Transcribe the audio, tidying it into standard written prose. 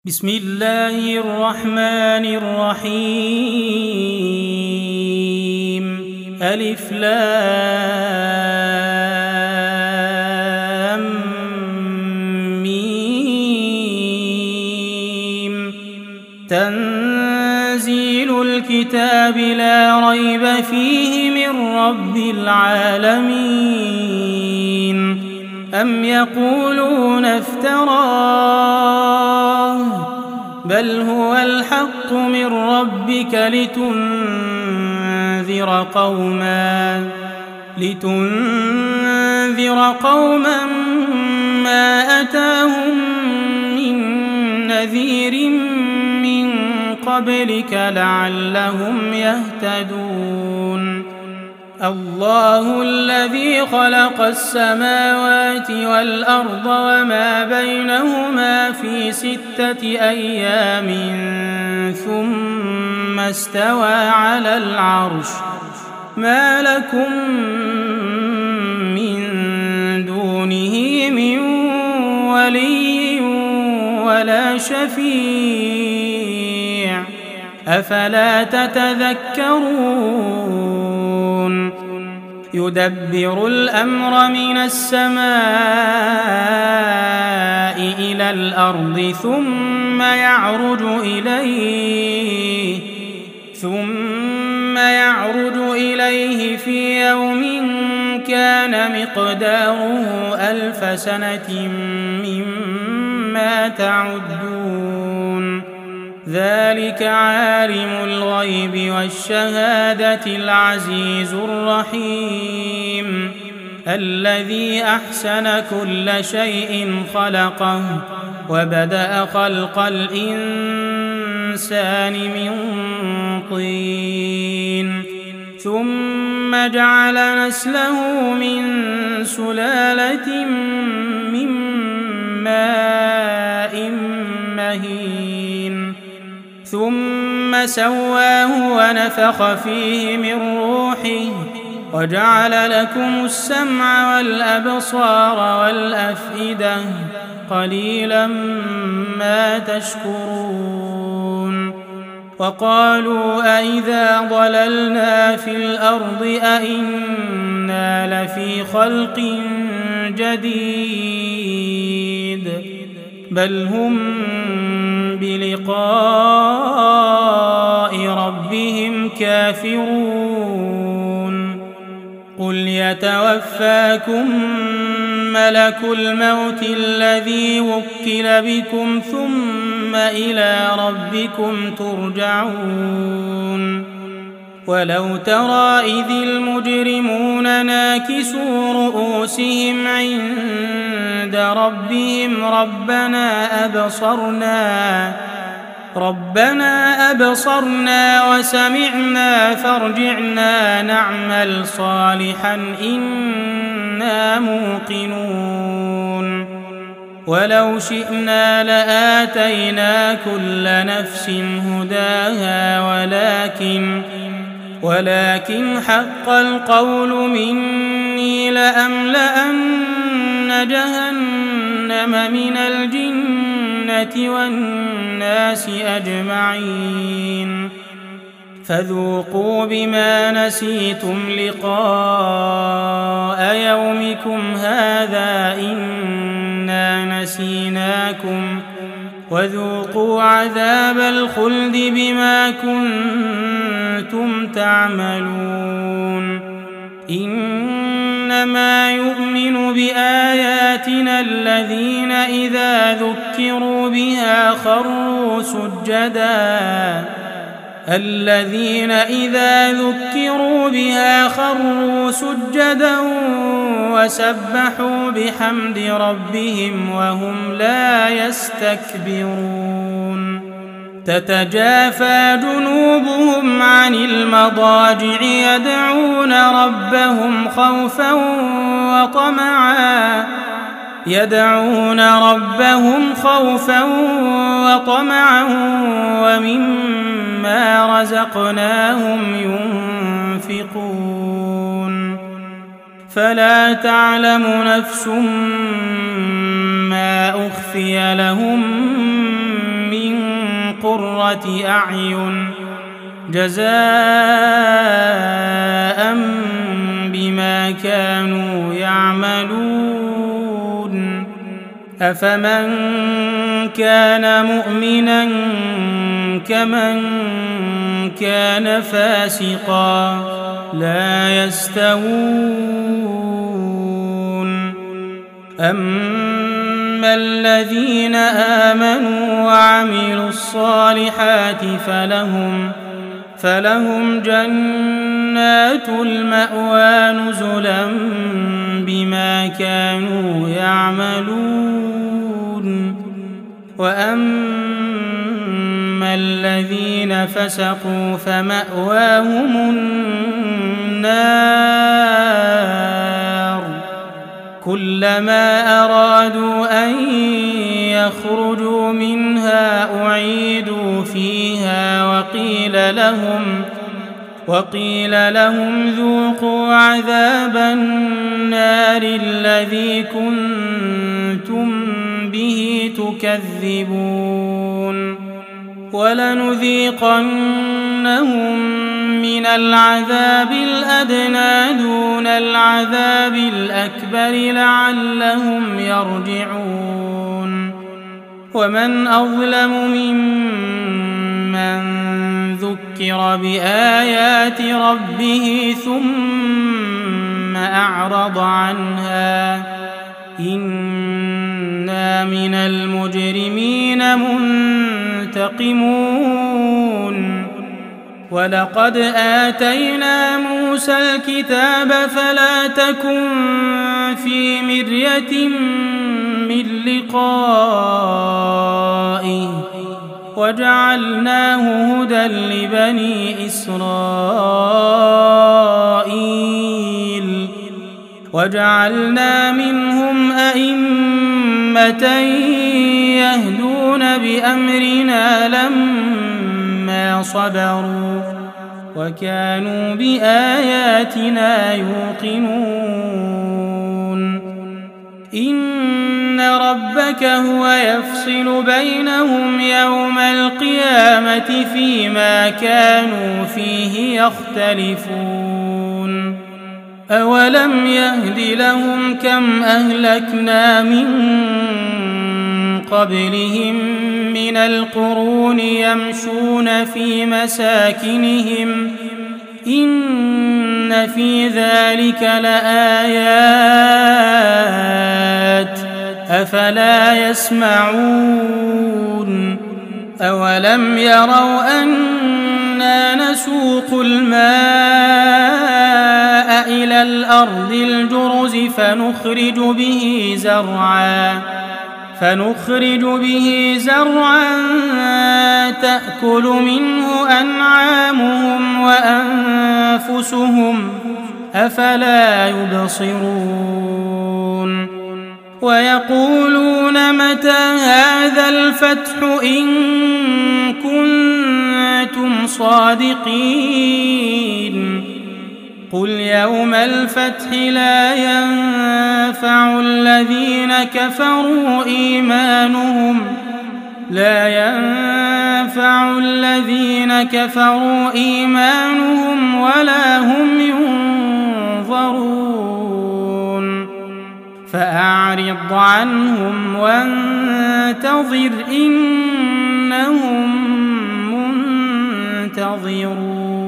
بسم الله الرحمن الرحيم ألف لام ميم تنزيل الكتاب لا ريب فيه من رب العالمين أم يقولون افتراه بل هو الحق من ربك لتنذر قوما ما أتاهم من نذير من قبلك لعلهم يهتدون الله الذي خلق السماوات والأرض وما بينهما في 6 أيام ثم استوى على العرش ما لكم من دونه من ولي ولا شفيع أفلا تتذكرون يدبر الأمر من السماء إلى الأرض ثم يعرج إليه في يوم كان مقداره 1000 سنة مما تعدون ذلك عالم الغيب والشهادة العزيز الرحيم الذي أحسن كل شيء خلقه وبدأ خلق الإنسان من طين ثم جعل نسله من سلالة من ماء مهين ثم سواه ونفخ فيه من روحه وجعل لكم السمع والأبصار والأفئدة قليلا ما تشكرون وقالوا أئذا ضللنا في الأرض أئنا لفي خلق جديد بل هم بلقاء ربهم كافرون قل يتوفاكم ملك الموت الذي وكل بكم ثم إلى ربكم ترجعون ولو ترى إذ المجرمون ناكسوا رؤوسهم عند ربهم ربنا أبصرنا وسمعنا فارجعنا نعمل صالحا إنا موقنون ولو شئنا لآتينا كل نفس هداها ولكن حق القول مني لأملأن جهنم من الجنة والناس أجمعين فذوقوا بما نسيتم لقاء يومكم هذا إنا نسيناكم وذوقوا عذاب الخلد بما كنتم تعملون إنما يؤمن بآياتنا الذين إذا ذكروا بها خروا سجدا وسبحوا بحمد ربهم وهم لا يستكبرون تتجافى جنوبهم عن المضاجع يدعون ربهم خوفا وطمعا ومما رزقناهم ينفقون فلا تعلم نفس ما أخفي لهم من قرة أعين جزاء بما كانوا يعملون. أفمن كان مؤمنا كمن كان فاسقا لا يستوون. أما الذين آمنوا وعملوا الصالحات فلهم جنات المأوى نزلا بما كانوا يعملون. وأما الذين فسقوا فمأواهم النار كلما أرادوا أن يخرجوا منها أعيدوا فيها وقيل لهم ذوقوا عذاب النار الذي كنتم به تكذبون. ولنذيقنهم من العذاب الأدنى دون العذاب الأكبر لعلهم يرجعون. ومن أظلم ممن ذكر بآيات ربه ثم أعرض عنها إنا من المجرمين منتقمون. ولقد آتينا موسى الكتاب فلا تكن في مرية من لقائه وجعلناه هدى لبني إسرائيل وجعلنا منهم أئمة يهدون بأمرنا لما صبروا وكانوا بآياتنا يوقنون. إن ربك هو يفصل بينهم يوم القيامة فيما كانوا فيه يختلفون. أولم يهد لهم كم أهلكنا من قبلهم من القرون يمشون في مساكنهم إن في ذلك لآيات أفلا يسمعون. أولم يروا أنا نسوق الماء إلى الأرض الجرز فنخرج به زرعا تأكل منه أنعامهم وأنفسهم أفلا يبصرون. ويقولون متى هذا الفتح إن كنتم صادقين قل يوم الفتح لا ينفع الذين كفروا إيمانهم ولا هم ينظرون. فأعرض عنهم وانتظر إنهم منتظرون.